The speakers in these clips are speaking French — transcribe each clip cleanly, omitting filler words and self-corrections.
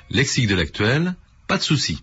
Lexique de l'actuel, pas de souci.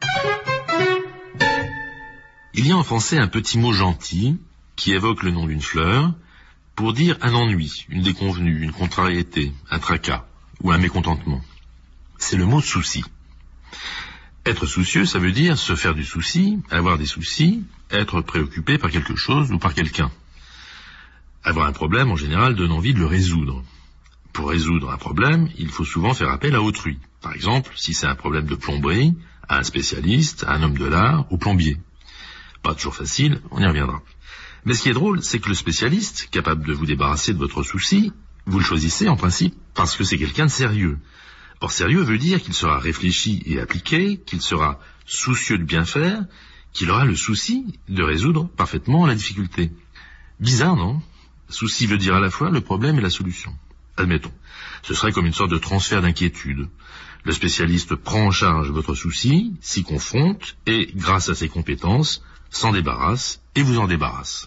Il y a en français un petit mot gentil qui évoque le nom d'une fleur pour dire un ennui, une déconvenue, une contrariété, un tracas ou un mécontentement. C'est le mot souci. Être soucieux, ça veut dire se faire du souci, avoir des soucis, être préoccupé par quelque chose ou par quelqu'un. Avoir un problème, en général, donne envie de le résoudre. Pour résoudre un problème, il faut souvent faire appel à autrui. Par exemple, si c'est un problème de plomberie, à un spécialiste, à un homme de l'art, au plombier. Pas toujours facile, on y reviendra. Mais ce qui est drôle, c'est que le spécialiste, capable de vous débarrasser de votre souci, vous le choisissez en principe parce que c'est quelqu'un de sérieux. Or, sérieux veut dire qu'il sera réfléchi et appliqué, qu'il sera soucieux de bien faire, qu'il aura le souci de résoudre parfaitement la difficulté. Bizarre, non? Souci veut dire à la fois le problème et la solution. Admettons, ce serait comme une sorte de transfert d'inquiétude. Le spécialiste prend en charge votre souci, s'y confronte et, grâce à ses compétences, s'en débarrasse et vous en débarrasse.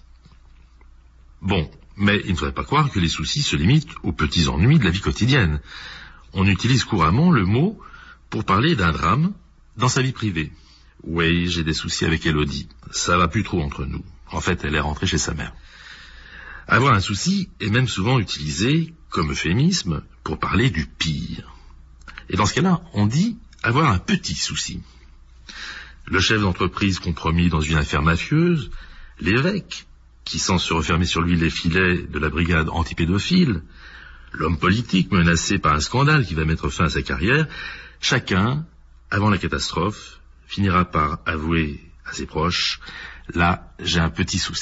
Bon, mais il ne faudrait pas croire que les soucis se limitent aux petits ennuis de la vie quotidienne. On utilise couramment le mot pour parler d'un drame dans sa vie privée. Oui, j'ai des soucis avec Elodie. Ça va plus trop entre nous. En fait, elle est rentrée chez sa mère. Avoir un souci est même souvent utilisé comme euphémisme pour parler du pire. Et dans ce cas-là, on dit avoir un petit souci. Le chef d'entreprise compromis dans une affaire mafieuse, l'évêque qui sent se refermer sur lui les filets de la brigade antipédophile, l'homme politique menacé par un scandale qui va mettre fin à sa carrière, chacun, avant la catastrophe, finira par avouer à ses proches « Là, j'ai un petit souci ».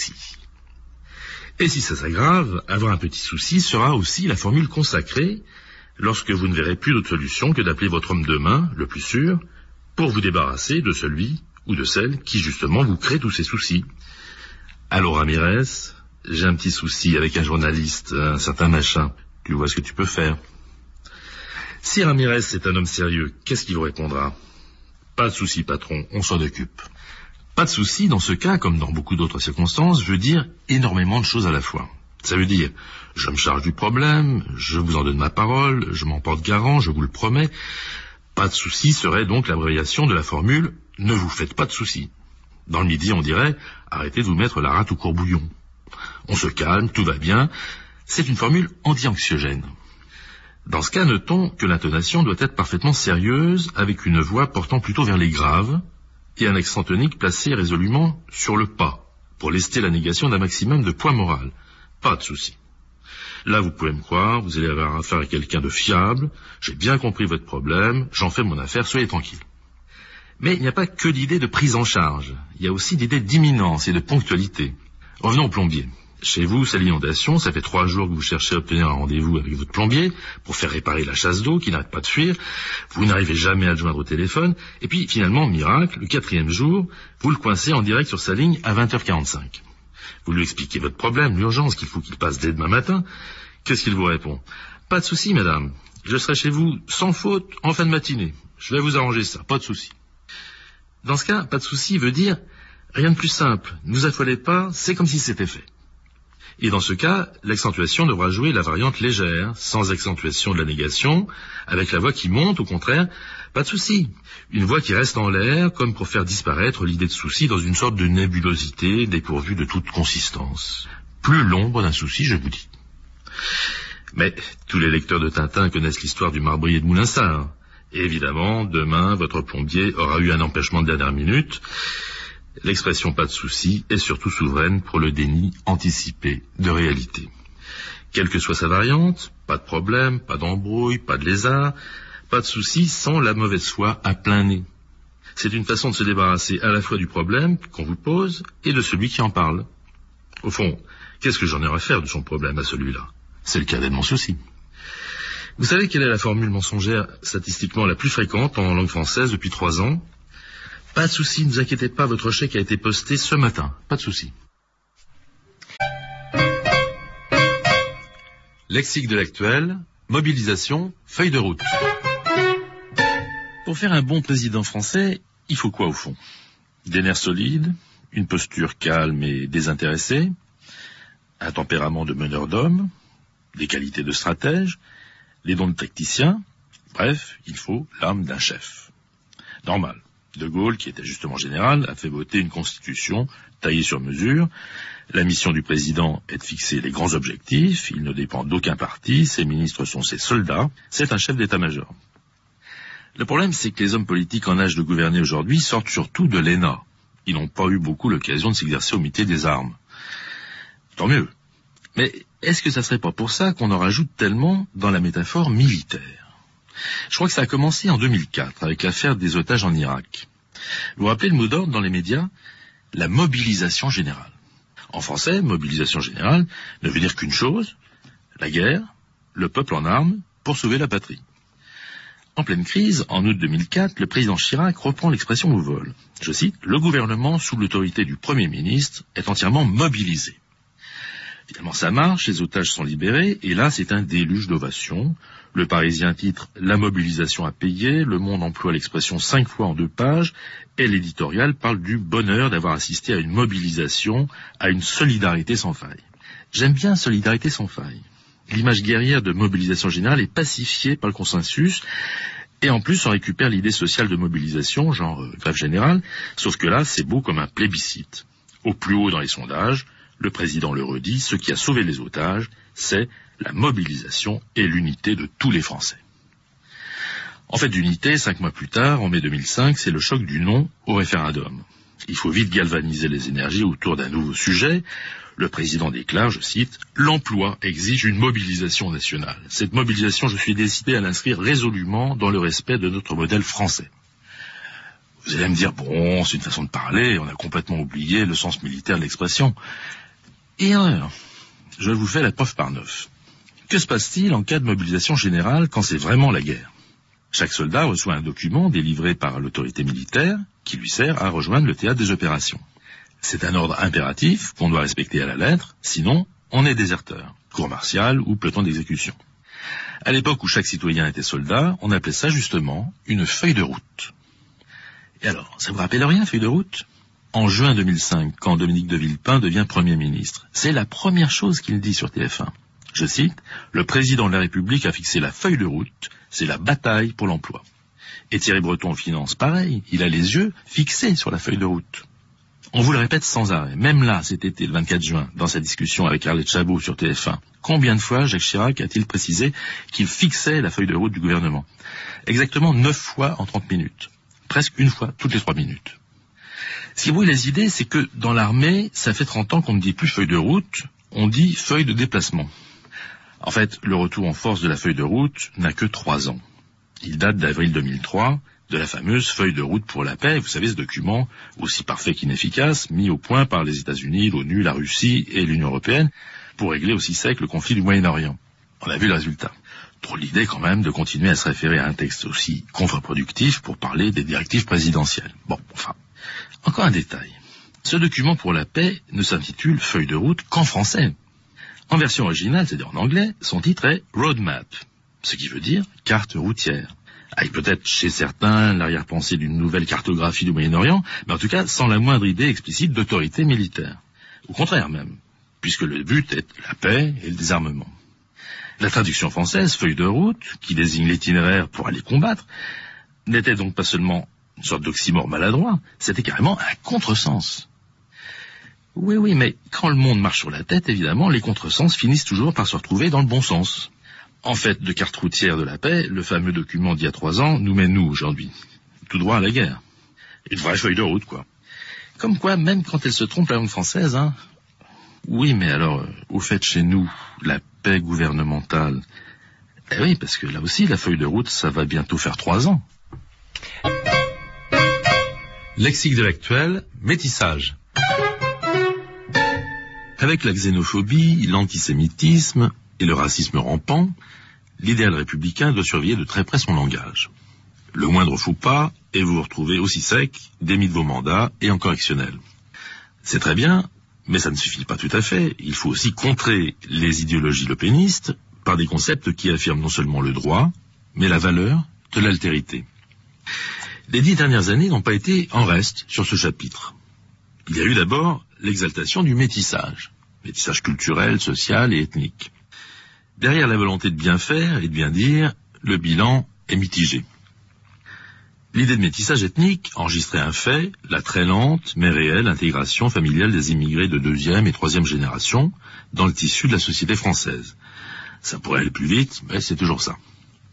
Et si ça s'aggrave, avoir un petit souci sera aussi la formule consacrée lorsque vous ne verrez plus d'autre solution que d'appeler votre homme de main, le plus sûr, pour vous débarrasser de celui ou de celle qui justement vous crée tous ces soucis. Allô Ramirez, j'ai un petit souci avec un journaliste, un certain machin. Tu vois ce que tu peux faire. Si Ramirez est un homme sérieux, qu'est-ce qu'il vous répondra? Pas de souci patron, on s'en occupe. Pas de souci, dans ce cas, comme dans beaucoup d'autres circonstances, veut dire énormément de choses à la fois. Ça veut dire, je me charge du problème, je vous en donne ma parole, je m'en porte garant, je vous le promets. Pas de souci serait donc l'abréviation de la formule « ne vous faites pas de soucis ». Dans le midi, on dirait « arrêtez de vous mettre la rate au courbouillon ». On se calme, tout va bien. C'est une formule anti-anxiogène. Dans ce cas, notons que l'intonation doit être parfaitement sérieuse, avec une voix portant plutôt vers les graves, et un accent tonique placé résolument sur le pas, pour lester la négation d'un maximum de poids moral. Pas de souci. Là, vous pouvez me croire, vous allez avoir affaire à quelqu'un de fiable, j'ai bien compris votre problème, j'en fais mon affaire, soyez tranquille. Mais il n'y a pas que l'idée de prise en charge, il y a aussi l'idée d'imminence et de ponctualité. Revenons au plombier. Chez vous, c'est l'inondation, ça fait 3 jours que vous cherchez à obtenir un rendez-vous avec votre plombier pour faire réparer la chasse d'eau qui n'arrête pas de fuir, vous n'arrivez jamais à le joindre au téléphone, et puis finalement, miracle, le 4e jour, vous le coincez en direct sur sa ligne à 20h45. Vous lui expliquez votre problème, l'urgence qu'il faut qu'il passe dès demain matin. Qu'est-ce qu'il vous répond? Pas de souci, madame, je serai chez vous sans faute en fin de matinée, je vais vous arranger ça, pas de souci. Dans ce cas, pas de souci veut dire rien de plus simple, ne vous affolez pas, c'est comme si c'était fait. Et dans ce cas, l'accentuation devra jouer la variante légère, sans accentuation de la négation, avec la voix qui monte, au contraire, pas de souci. Une voix qui reste en l'air, comme pour faire disparaître l'idée de souci dans une sorte de nébulosité dépourvue de toute consistance. Plus l'ombre d'un souci, je vous dis. Mais tous les lecteurs de Tintin connaissent l'histoire du marbrier de Moulinsart. Et évidemment, demain, votre plombier aura eu un empêchement de dernière minute. L'expression pas de souci est surtout souveraine pour le déni anticipé de réalité. Quelle que soit sa variante, pas de problème, pas d'embrouille, pas de lézard, pas de souci sans la mauvaise foi à plein nez. C'est une façon de se débarrasser à la fois du problème qu'on vous pose et de celui qui en parle. Au fond, qu'est-ce que j'en ai à faire de son problème à celui-là? C'est le cadet de mon souci. Vous savez quelle est la formule mensongère statistiquement la plus fréquente en langue française depuis 3 ans? Pas de souci, ne vous inquiétez pas, votre chèque a été posté ce matin. Pas de souci. Lexique de l'actuel, mobilisation, feuille de route. Pour faire un bon président français, il faut quoi au fond? Des nerfs solides, une posture calme et désintéressée, un tempérament de meneur d'hommes, des qualités de stratège, les dons de tacticien, Bref, il faut l'âme d'un chef. Normal. De Gaulle, qui était justement général, a fait voter une constitution taillée sur mesure. La mission du président est de fixer les grands objectifs. Il ne dépend d'aucun parti. Ses ministres sont ses soldats. C'est un chef d'état-major. Le problème, c'est que les hommes politiques en âge de gouverner aujourd'hui sortent surtout de l'ENA. Ils n'ont pas eu beaucoup l'occasion de s'exercer au métier des armes. Tant mieux. Mais est-ce que ça serait pas pour ça qu'on en rajoute tellement dans la métaphore militaire ? Je crois que ça a commencé en 2004 avec l'affaire des otages en Irak. Vous vous rappelez le mot d'ordre dans les médias ? La mobilisation générale. En français, mobilisation générale ne veut dire qu'une chose, la guerre, le peuple en armes pour sauver la patrie. En pleine crise, en août 2004, le président Chirac reprend l'expression au vol. Je cite, « Le gouvernement, sous l'autorité du Premier ministre, est entièrement mobilisé. » Finalement, ça marche, les otages sont libérés, et là, c'est un déluge d'ovations. Le Parisien titre « La mobilisation a payé », Le Monde emploie l'expression 5 fois en 2 pages, et l'éditorial parle du bonheur d'avoir assisté à une mobilisation, à une solidarité sans faille. J'aime bien solidarité sans faille. L'image guerrière de mobilisation générale est pacifiée par le consensus, et en plus on récupère l'idée sociale de mobilisation, genre grève générale, sauf que là c'est beau comme un plébiscite. Au plus haut dans les sondages, le président le redit, ce qui a sauvé les otages, c'est la mobilisation et l'unité de tous les Français. En fait d'unité, 5 mois plus tard, en mai 2005, c'est le choc du non au référendum. Il faut vite galvaniser les énergies autour d'un nouveau sujet. Le président déclare, je cite, « L'emploi exige une mobilisation nationale. Cette mobilisation, je suis décidé à l'inscrire résolument dans le respect de notre modèle français. » Vous allez me dire, bon, c'est une façon de parler, on a complètement oublié le sens militaire de l'expression. Erreur. Je vous fais la preuve par 9. Que se passe-t-il en cas de mobilisation générale quand c'est vraiment la guerre ? Chaque soldat reçoit un document délivré par l'autorité militaire qui lui sert à rejoindre le théâtre des opérations. C'est un ordre impératif qu'on doit respecter à la lettre, sinon on est déserteur, cour martiale ou peloton d'exécution. À l'époque où chaque citoyen était soldat, on appelait ça justement une feuille de route. Et alors, ça vous rappelle rien, feuille de route ? En juin 2005, quand Dominique de Villepin devient Premier ministre, c'est la première chose qu'il dit sur TF1. Je cite, « Le président de la République a fixé la feuille de route, c'est la bataille pour l'emploi. » Et Thierry Breton en finance, pareil, il a les yeux fixés sur la feuille de route. On vous le répète sans arrêt, même là, cet été, le 24 juin, dans sa discussion avec Arlette Chabot sur TF1, combien de fois Jacques Chirac a-t-il précisé qu'il fixait la feuille de route du gouvernement ? Exactement 9 fois en 30 minutes. Presque une fois toutes les 3 minutes. Ce qui brouille les idées, c'est que dans l'armée, ça fait 30 ans qu'on ne dit plus feuille de route, on dit feuille de déplacement. En fait, le retour en force de la feuille de route n'a que 3 ans. Il date d'avril 2003, de la fameuse feuille de route pour la paix, vous savez ce document, aussi parfait qu'inefficace, mis au point par les États-Unis, l'ONU, la Russie et l'Union européenne, pour régler aussi sec le conflit du Moyen-Orient. On a vu le résultat. Trop l'idée quand même de continuer à se référer à un texte aussi contre-productif pour parler des directives présidentielles. Bon, enfin, encore un détail. Ce document pour la paix ne s'intitule feuille de route qu'en français. En version originale, c'est-à-dire en anglais, son titre est Roadmap, ce qui veut dire carte routière. Avec peut-être chez certains l'arrière-pensée d'une nouvelle cartographie du Moyen-Orient, mais en tout cas sans la moindre idée explicite d'autorité militaire. Au contraire même, puisque le but est la paix et le désarmement. La traduction française, feuille de route, qui désigne l'itinéraire pour aller combattre, n'était donc pas seulement une sorte d'oxymore maladroit, c'était carrément un contresens. Oui, mais quand le monde marche sur la tête, évidemment, les contresens finissent toujours par se retrouver dans le bon sens. En fait, de carte routière de la paix, le fameux document d'il y a 3 ans nous mène nous aujourd'hui. Tout droit à la guerre. Une vraie feuille de route, quoi. Comme quoi, même quand elle se trompe la langue française, hein. Oui, mais alors, au fait, chez nous, la paix gouvernementale, eh oui, parce que là aussi, la feuille de route, ça va bientôt faire 3 ans. Lexique de l'actuel, métissage. Avec la xénophobie, l'antisémitisme et le racisme rampant, l'idéal républicain doit surveiller de très près son langage. Le moindre faux pas, et vous vous retrouvez aussi sec, démis de vos mandats et en correctionnel. C'est très bien, mais ça ne suffit pas tout à fait. Il faut aussi contrer les idéologies lepénistes par des concepts qui affirment non seulement le droit, mais la valeur de l'altérité. Les 10 dernières années n'ont pas été en reste sur ce chapitre. Il y a eu d'abord l'exaltation du métissage culturel, social et ethnique. Derrière la volonté de bien faire et de bien dire, le bilan est mitigée. L'idée de métissage ethnique enregistrait un fait, la très lente mais réelle intégration familiale des immigrés de 2e et 3e génération dans le tissu de la société française. Ça pourrait aller plus vite, mais c'est toujours ça.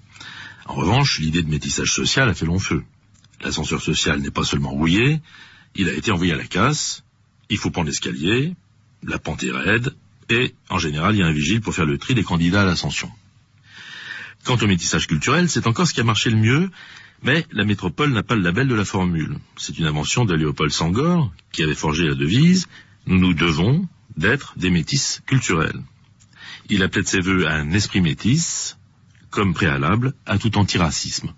En revanche, l'idée de métissage social a fait long feu. L'ascenseur social n'est pas seulement rouillé, il a été envoyé à la casse, il faut prendre l'escalier, la pente est raide, et en général, il y a un vigile pour faire le tri des candidats à l'ascension. Quant au métissage culturel, c'est encore ce qui a marché le mieux, mais la métropole n'a pas le label de la formule. C'est une invention de Léopold Senghor, qui avait forgé la devise « Nous nous devons d'être des métis culturels ». Il appelait de ses vœux un esprit métis, comme préalable à tout antiracisme.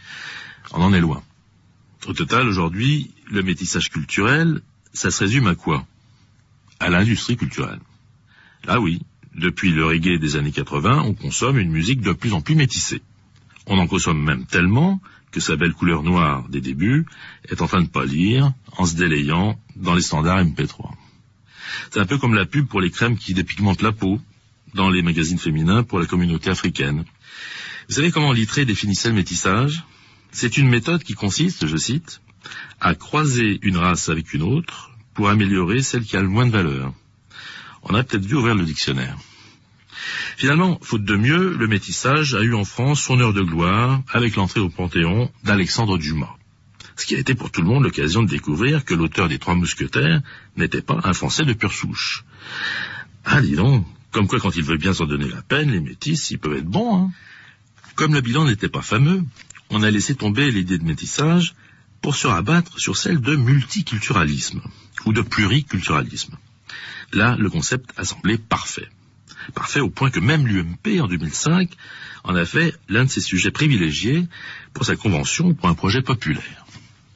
On en est loin. Au total, aujourd'hui, le métissage culturel, ça se résume à quoi? À l'industrie culturelle. Là oui, depuis le reggae des années 80, on consomme une musique de plus en plus métissée. On en consomme même tellement que sa belle couleur noire des débuts est en train de pâlir en se délayant dans les standards MP3. C'est un peu comme la pub pour les crèmes qui dépigmentent la peau dans les magazines féminins pour la communauté africaine. Vous savez comment Littré définissait le métissage? C'est une méthode qui consiste, je cite, à croiser une race avec une autre pour améliorer celle qui a le moins de valeur. On a peut-être dû ouvrir le dictionnaire. Finalement, faute de mieux, le métissage a eu en France son heure de gloire avec l'entrée au Panthéon d'Alexandre Dumas. Ce qui a été pour tout le monde l'occasion de découvrir que l'auteur des 3 Mousquetaires n'était pas un Français de pure souche. Ah, dis donc, comme quoi quand il veut bien s'en donner la peine, les métis, ils peuvent être bons, hein. Comme le bilan n'était pas fameux, on a laissé tomber l'idée de métissage pour se rabattre sur celle de multiculturalisme, ou de pluriculturalisme. Là, le concept a semblé parfait. Parfait au point que même l'UMP, en 2005, en a fait l'un de ses sujets privilégiés pour sa convention pour un projet populaire.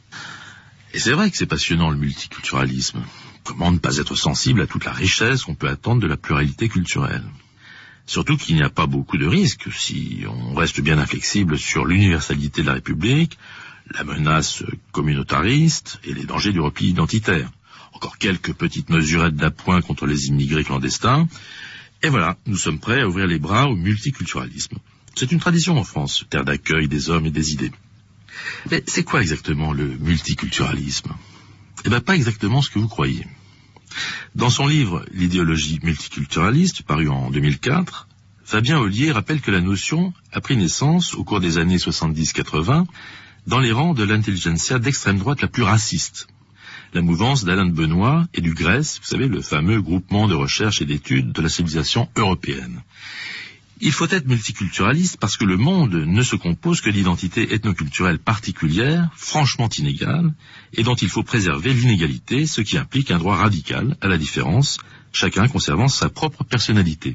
Et c'est vrai que c'est passionnant le multiculturalisme. Comment ne pas être sensible à toute la richesse qu'on peut attendre de la pluralité culturelle? Surtout qu'il n'y a pas beaucoup de risques si on reste bien inflexible sur l'universalité de la République, la menace communautariste et les dangers du repli identitaire. Encore quelques petites mesurettes d'appoint contre les immigrés clandestins. Et voilà, nous sommes prêts à ouvrir les bras au multiculturalisme. C'est une tradition en France, terre d'accueil des hommes et des idées. Mais c'est quoi exactement le multiculturalisme? Eh bien, pas exactement ce que vous croyez. Dans son livre « L'idéologie multiculturaliste », paru en 2004, Fabien Ollier rappelle que la notion a pris naissance au cours des années 70-80 dans les rangs de l'intelligentsia d'extrême droite la plus raciste. La mouvance d'Alain de Benoît et du GRES, vous savez, le fameux groupement de recherche et d'études de la civilisation européenne. Il faut être multiculturaliste parce que le monde ne se compose que d'identités ethnoculturelles particulières, franchement inégales, et dont il faut préserver l'inégalité, ce qui implique un droit radical à la différence, chacun conservant sa propre personnalité.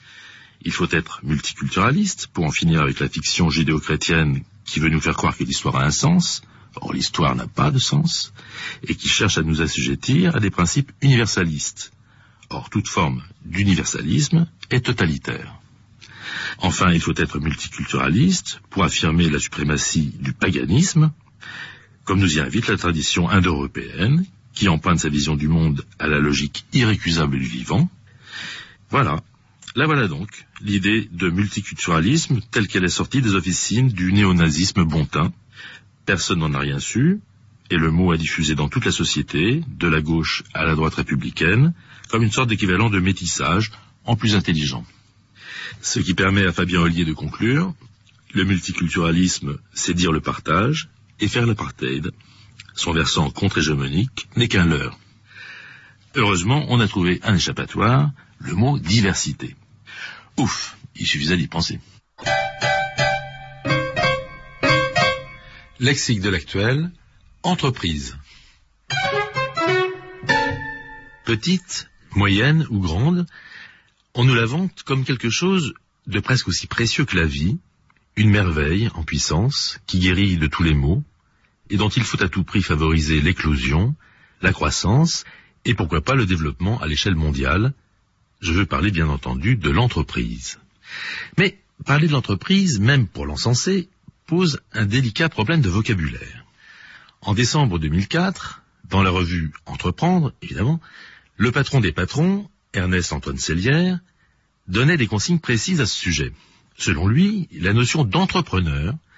Il faut être multiculturaliste pour en finir avec la fiction judéo-chrétienne qui veut nous faire croire que l'histoire a un sens. Or, l'histoire n'a pas de sens, et qui cherche à nous assujettir à des principes universalistes. Or, toute forme d'universalisme est totalitaire. Enfin, il faut être multiculturaliste pour affirmer la suprématie du paganisme, comme nous y invite la tradition indo-européenne, qui emprunte sa vision du monde à la logique irrécusable du vivant. Voilà. Là voilà donc l'idée de multiculturalisme telle qu'elle est sortie des officines du néonazisme bontain. Personne n'en a rien su, et le mot a diffusé dans toute la société, de la gauche à la droite républicaine, comme une sorte d'équivalent de métissage, en plus intelligent. Ce qui permet à Fabien Ollier de conclure, le multiculturalisme, c'est dire le partage et faire l'apartheid. Son versant contre-hégémonique n'est qu'un leurre. Heureusement, on a trouvé un échappatoire, le mot diversité. Ouf, il suffisait d'y penser. Lexique de l'actuel, entreprise. Petite, moyenne ou grande, on nous la vante comme quelque chose de presque aussi précieux que la vie, une merveille en puissance qui guérit de tous les maux et dont il faut à tout prix favoriser l'éclosion, la croissance et pourquoi pas le développement à l'échelle mondiale. Je veux parler bien entendu de l'entreprise. Mais parler de l'entreprise, même pour l'encenser, pose un délicat problème de vocabulaire. En décembre 2004, dans la revue Entreprendre, évidemment, le patron des patrons, Ernest-Antoine Sellière, donnait des consignes précises à ce sujet. Selon lui, la notion d'entrepreneur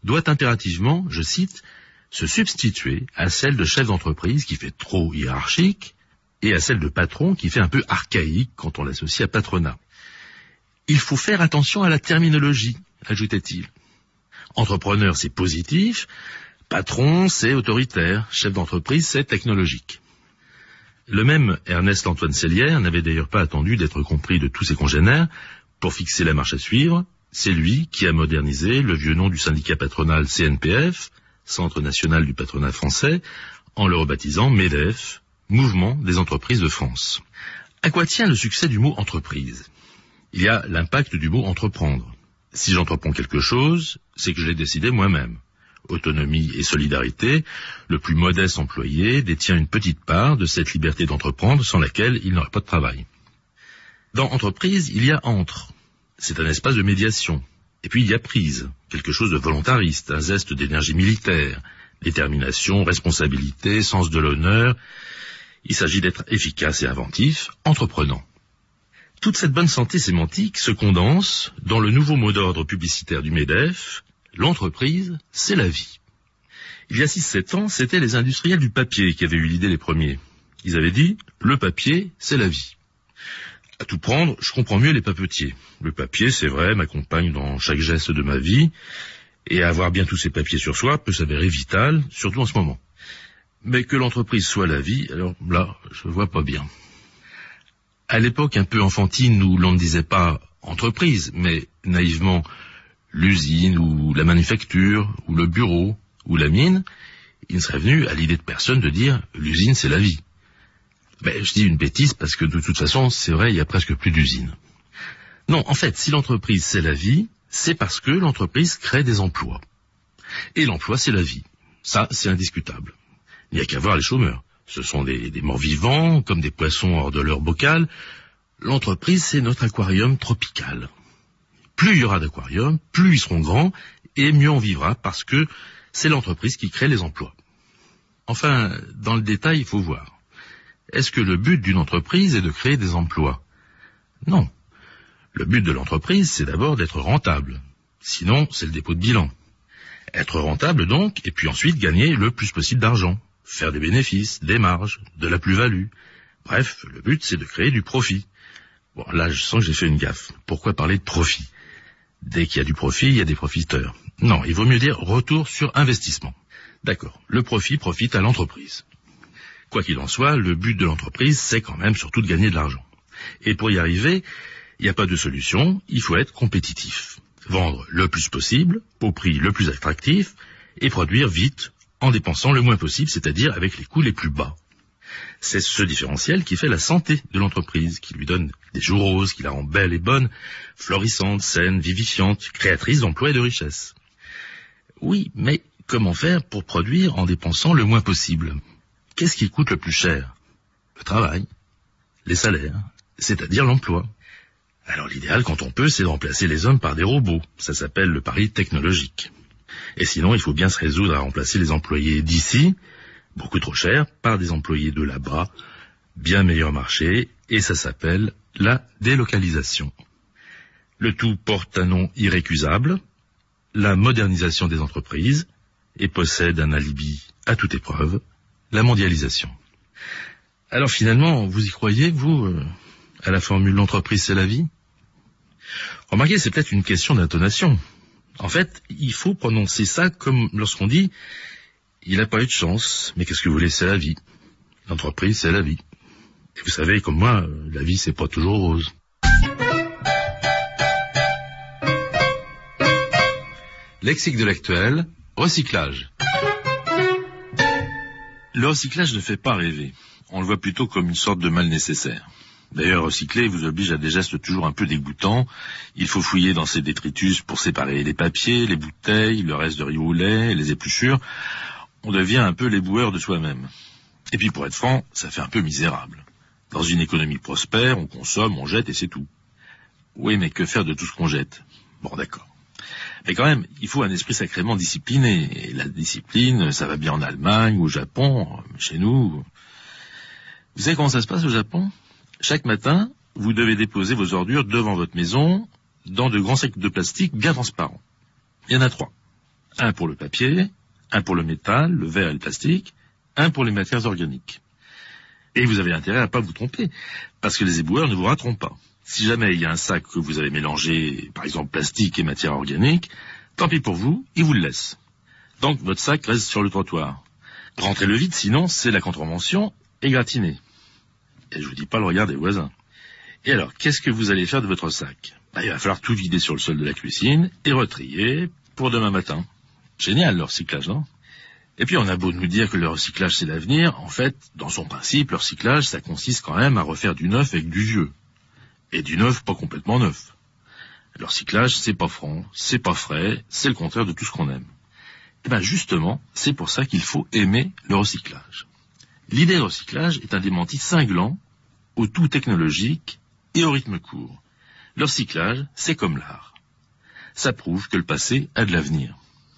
doit impérativement, je cite, se substituer à celle de chef d'entreprise qui fait trop hiérarchique et à celle de patron qui fait un peu archaïque quand on l'associe à patronat. Il faut faire attention à la terminologie, ajoutait-il. Entrepreneur, c'est positif, patron, c'est autoritaire, chef d'entreprise, c'est technologique. Le même Ernest Antoine Sellière n'avait d'ailleurs pas attendu d'être compris de tous ses congénères pour fixer la marche à suivre. C'est lui qui a modernisé le vieux nom du syndicat patronal CNPF, Centre national du patronat français, en le rebaptisant MEDEF, Mouvement des entreprises de France. À quoi tient le succès du mot entreprise ? Il y a l'impact du mot entreprendre. Si j'entreprends quelque chose, c'est que je l'ai décidé moi-même. Autonomie et solidarité, le plus modeste employé détient une petite part de cette liberté d'entreprendre sans laquelle il n'aurait pas de travail. Dans entreprise, il y a entre. C'est un espace de médiation. Et puis il y a prise, quelque chose de volontariste, un zeste d'énergie militaire, détermination, responsabilité, sens de l'honneur. Il s'agit d'être efficace et inventif, entreprenant. Toute cette bonne santé sémantique se condense dans le nouveau mot d'ordre publicitaire du MEDEF, l'entreprise, c'est la vie. Il y a 6-7 ans, c'était les industriels du papier qui avaient eu l'idée les premiers. Ils avaient dit, le papier, c'est la vie. À tout prendre, je comprends mieux les papetiers. Le papier, c'est vrai, m'accompagne dans chaque geste de ma vie, et avoir bien tous ces papiers sur soi peut s'avérer vital, surtout en ce moment. Mais que l'entreprise soit la vie, alors là, je vois pas bien. À l'époque un peu enfantine où l'on ne disait pas entreprise, mais naïvement l'usine ou la manufacture ou le bureau ou la mine, il ne serait venu à l'idée de personne de dire l'usine c'est la vie. Mais je dis une bêtise parce que de toute façon c'est vrai, il y a presque plus d'usines. Non, en fait, si l'entreprise c'est la vie, c'est parce que l'entreprise crée des emplois. Et l'emploi c'est la vie. Ça, c'est indiscutable. Il n'y a qu'à voir les chômeurs. Ce sont des morts vivants, comme des poissons hors de leur bocal. L'entreprise, c'est notre aquarium tropical. Plus il y aura d'aquariums, plus ils seront grands, et mieux on vivra, parce que c'est l'entreprise qui crée les emplois. Enfin, dans le détail, il faut voir. Est-ce que le but d'une entreprise est de créer des emplois ? Non. Le but de l'entreprise, c'est d'abord d'être rentable. Sinon, c'est le dépôt de bilan. Être rentable donc, et puis ensuite gagner le plus possible d'argent. Faire des bénéfices, des marges, de la plus-value. Bref, le but c'est de créer du profit. Bon, là je sens que j'ai fait une gaffe. Pourquoi parler de profit ? Dès qu'il y a du profit, il y a des profiteurs. Non, il vaut mieux dire retour sur investissement. D'accord, le profit profite à l'entreprise. Quoi qu'il en soit, le but de l'entreprise c'est quand même surtout de gagner de l'argent. Et pour y arriver, il n'y a pas de solution, il faut être compétitif. Vendre le plus possible, au prix le plus attractif, et produire vite, en dépensant le moins possible, c'est-à-dire avec les coûts les plus bas. C'est ce différentiel qui fait la santé de l'entreprise, qui lui donne des jours roses, qui la rend belle et bonne, florissante, saine, vivifiante, créatrice d'emplois et de richesses. Oui, mais comment faire pour produire en dépensant le moins possible ? Qu'est-ce qui coûte le plus cher ? Le travail, les salaires, c'est-à-dire l'emploi. Alors l'idéal, quand on peut, c'est de remplacer les hommes par des robots. Ça s'appelle le pari technologique. Et sinon, il faut bien se résoudre à remplacer les employés d'ici, beaucoup trop chers, par des employés de là-bas, bien meilleur marché, et ça s'appelle la délocalisation. Le tout porte un nom irrécusable, la modernisation des entreprises, et possède un alibi à toute épreuve, la mondialisation. Alors finalement, vous y croyez, vous, à la formule « l'entreprise c'est la vie » ? Remarquez, c'est peut-être une question d'intonation. En fait, il faut prononcer ça comme lorsqu'on dit « il n'a pas eu de chance, mais qu'est-ce que vous voulez, c'est la vie. L'entreprise, c'est la vie. » Et vous savez, comme moi, la vie, c'est pas toujours rose. Lexique de l'actuel, recyclage. Le recyclage ne fait pas rêver. On le voit plutôt comme une sorte de mal nécessaire. D'ailleurs, recycler vous oblige à des gestes toujours un peu dégoûtants. Il faut fouiller dans ses détritus pour séparer les papiers, les bouteilles, le reste de riz au lait, les épluchures. On devient un peu l'éboueur de soi-même. Et puis pour être franc, ça fait un peu misérable. Dans une économie prospère, on consomme, on jette et c'est tout. Oui, mais que faire de tout ce qu'on jette ? Bon, d'accord. Mais quand même, il faut un esprit sacrément discipliné. Et la discipline, ça va bien en Allemagne ou au Japon, chez nous. Vous savez comment ça se passe au Japon ? Chaque matin, vous devez déposer vos ordures devant votre maison dans de grands sacs de plastique bien transparents. Il y en a 3. Un pour le papier, un pour le métal, le verre et le plastique, un pour les matières organiques. Et vous avez intérêt à pas vous tromper, parce que les éboueurs ne vous rateront pas. Si jamais il y a un sac que vous avez mélangé, par exemple plastique et matière organique, tant pis pour vous, ils vous le laissent. Donc votre sac reste sur le trottoir. Rentrez-le vite, sinon c'est la contravention égratignée. Et je vous dis pas le regard des voisins. Et alors, qu'est-ce que vous allez faire de votre sac? Il va falloir tout vider sur le sol de la cuisine et retrier pour demain matin. Génial le recyclage, non? Et puis on a beau nous dire que le recyclage c'est l'avenir, en fait, dans son principe, le recyclage ça consiste quand même à refaire du neuf avec du vieux. Et du neuf pas complètement neuf. Le recyclage c'est pas franc, c'est pas frais, c'est le contraire de tout ce qu'on aime. Et bien justement, c'est pour ça qu'il faut aimer le recyclage. L'idée de recyclage est un démenti cinglant, au tout technologique et au rythme court. Le recyclage, c'est comme l'art. Ça prouve que le passé a de l'avenir.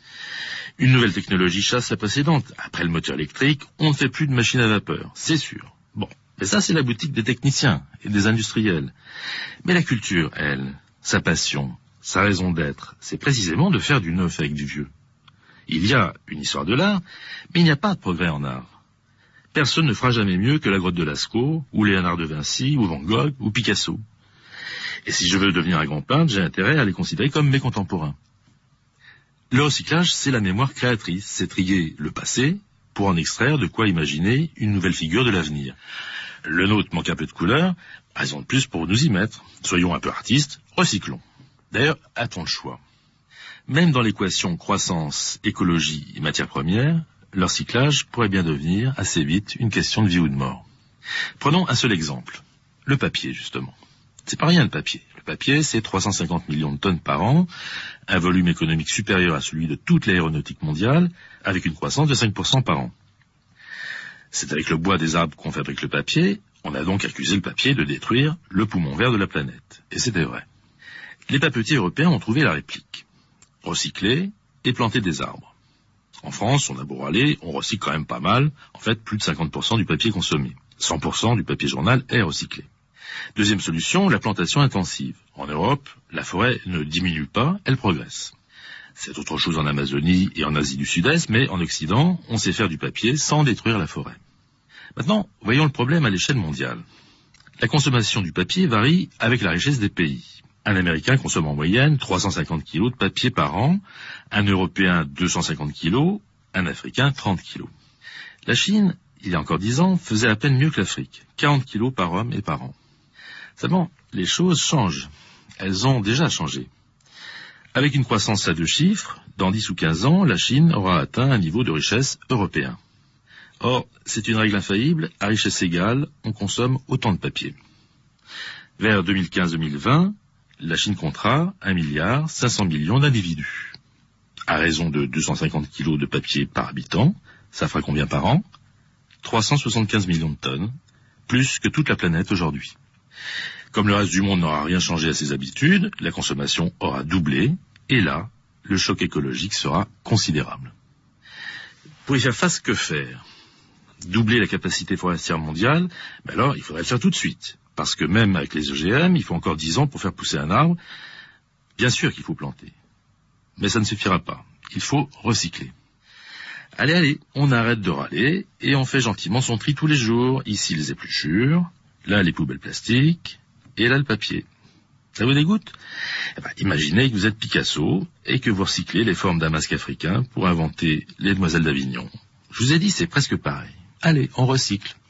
Une nouvelle technologie chasse la précédente. Après le moteur électrique, on ne fait plus de machines à vapeur, c'est sûr. Bon, mais ça c'est la boutique des techniciens et des industriels. Mais la culture, elle, sa passion, sa raison d'être, c'est précisément de faire du neuf avec du vieux. Il y a une histoire de l'art, mais il n'y a pas de progrès en art. Personne ne fera jamais mieux que la grotte de Lascaux, ou Léonard de Vinci, ou Van Gogh, ou Picasso. Et si je veux devenir un grand peintre, j'ai intérêt à les considérer comme mes contemporains. Le recyclage, c'est la mémoire créatrice, c'est trier le passé pour en extraire de quoi imaginer une nouvelle figure de l'avenir. Le nôtre manque un peu de couleur, raison de plus pour nous y mettre. Soyons un peu artistes, recyclons. D'ailleurs, a-t-on le choix? Même dans l'équation croissance, écologie et matières premières, le recyclage pourrait bien devenir assez vite une question de vie ou de mort. Prenons un seul exemple, le papier justement. C'est pas rien le papier. Le papier, c'est 350 millions de tonnes par an, un volume économique supérieur à celui de toute l'aéronautique mondiale, avec une croissance de 5% par an. C'est avec le bois des arbres qu'on fabrique le papier, on a donc accusé le papier de détruire le poumon vert de la planète. Et c'était vrai. Les papetiers européens ont trouvé la réplique. Recycler et planter des arbres. En France, on a beau râler, on recycle quand même pas mal. En fait, plus de 50% du papier consommé. 100% du papier journal est recyclé. Deuxième solution, la plantation intensive. En Europe, la forêt ne diminue pas, elle progresse. C'est autre chose en Amazonie et en Asie du Sud-Est, mais en Occident, on sait faire du papier sans détruire la forêt. Maintenant, voyons le problème à l'échelle mondiale. La consommation du papier varie avec la richesse des pays. Un Américain consomme en moyenne 350 kilos de papier par an, un Européen 250 kilos, un Africain 30 kilos. La Chine, il y a encore 10 ans, faisait à peine mieux que l'Afrique, 40 kilos par homme et par an. Seulement, les choses changent. Elles ont déjà changé. Avec une croissance à 2 chiffres, dans 10 ou 15 ans, la Chine aura atteint un niveau de richesse européen. Or, c'est une règle infaillible, à richesse égale, on consomme autant de papier. Vers 2015-2020, la Chine comptera 1,5 milliard d'individus. À raison de 250 kilos de papier par habitant, ça fera combien par an? 375 millions de tonnes, plus que toute la planète aujourd'hui. Comme le reste du monde n'aura rien changé à ses habitudes, la consommation aura doublé, et là, le choc écologique sera considérable. Pour y faire face, que faire? Doubler la capacité forestière mondiale, alors il faudrait le faire tout de suite. Parce que même avec les OGM, il faut encore 10 ans pour faire pousser un arbre. Bien sûr qu'il faut planter. Mais ça ne suffira pas. Il faut recycler. Allez, on arrête de râler et on fait gentiment son tri tous les jours. Ici les épluchures, là les poubelles plastiques et là le papier. Ça vous dégoûte? Imaginez que vous êtes Picasso et que vous recyclez les formes d'un masque africain pour inventer les demoiselles d'Avignon. Je vous ai dit, c'est presque pareil. Allez, on recycle.